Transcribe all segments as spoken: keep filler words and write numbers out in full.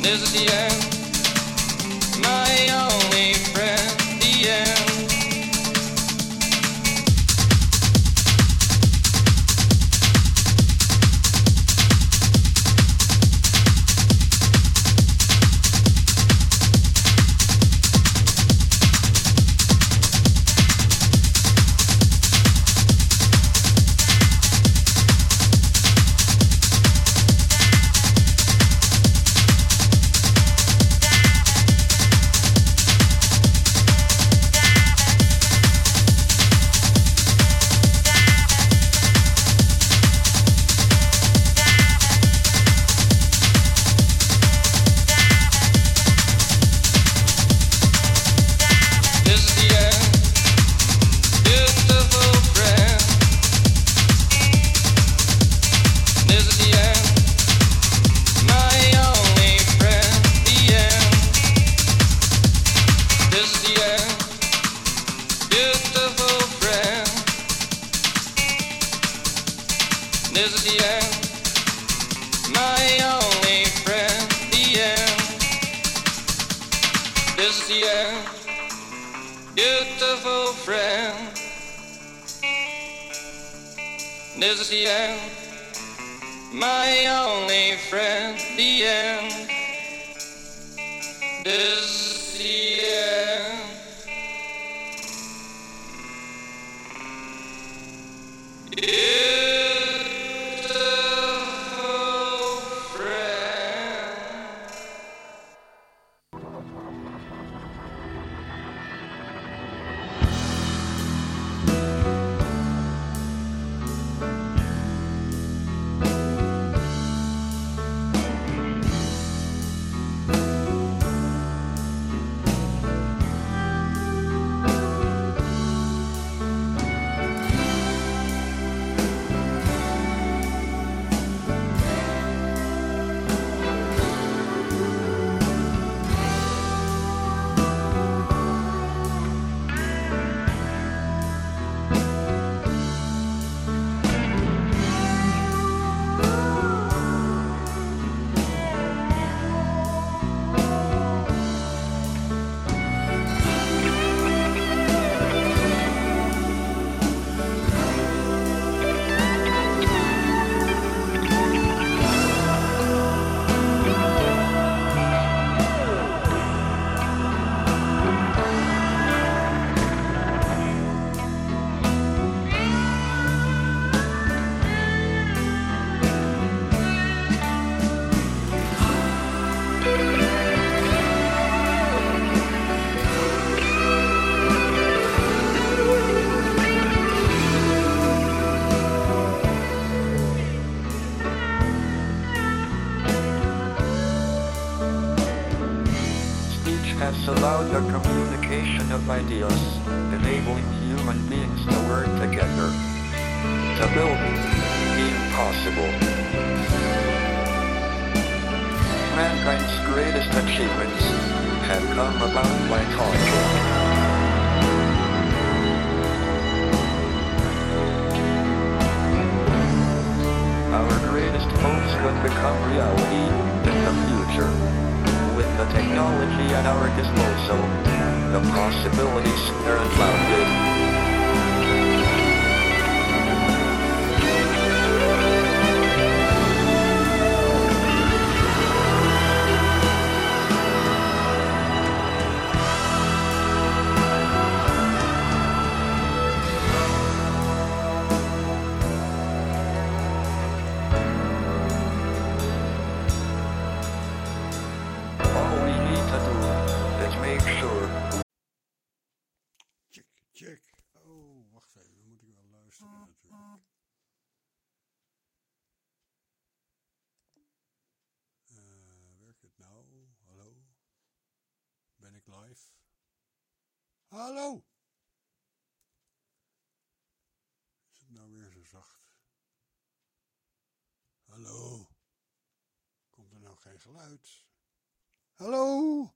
This is the end, my only friend, the end. This is the end, my only friend, the end. This is the end, beautiful friend. This is the end, my only friend, the end. This is the end. Yeah. Has allowed the communication of ideas, enabling human beings to work together to build the impossible. Mankind's greatest achievements have come about by culture. Our greatest hopes could become reality in the future. With the technology at our disposal, the possibilities are unbounded. Check. Oh, wacht even. Dan moet ik wel luisteren natuurlijk. Uh, werkt het nou? Hallo? Ben ik live? Hallo? Is het nou weer zo zacht? Hallo? Komt er nou geen geluid? Hallo?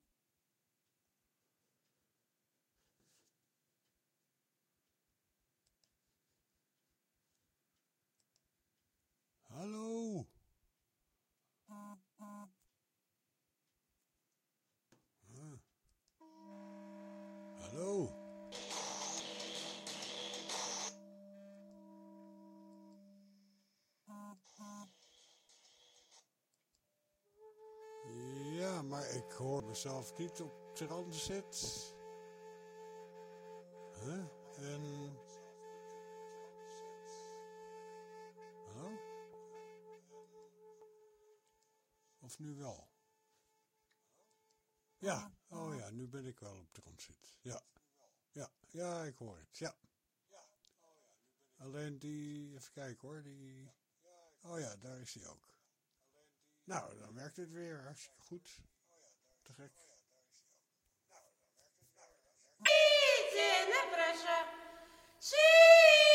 Hallo? ik hoor mezelf niet op transit. Huh? En... Huh? Of nu wel? Ja, oh ja, nu ben ik wel op transit. Ja, ja, ja, ik hoor het, ja. Alleen die, even kijken hoor, die... Oh ja, daar is die ook. Nou, dan werkt het weer hartstikke goed. Te gek. Идите на проша,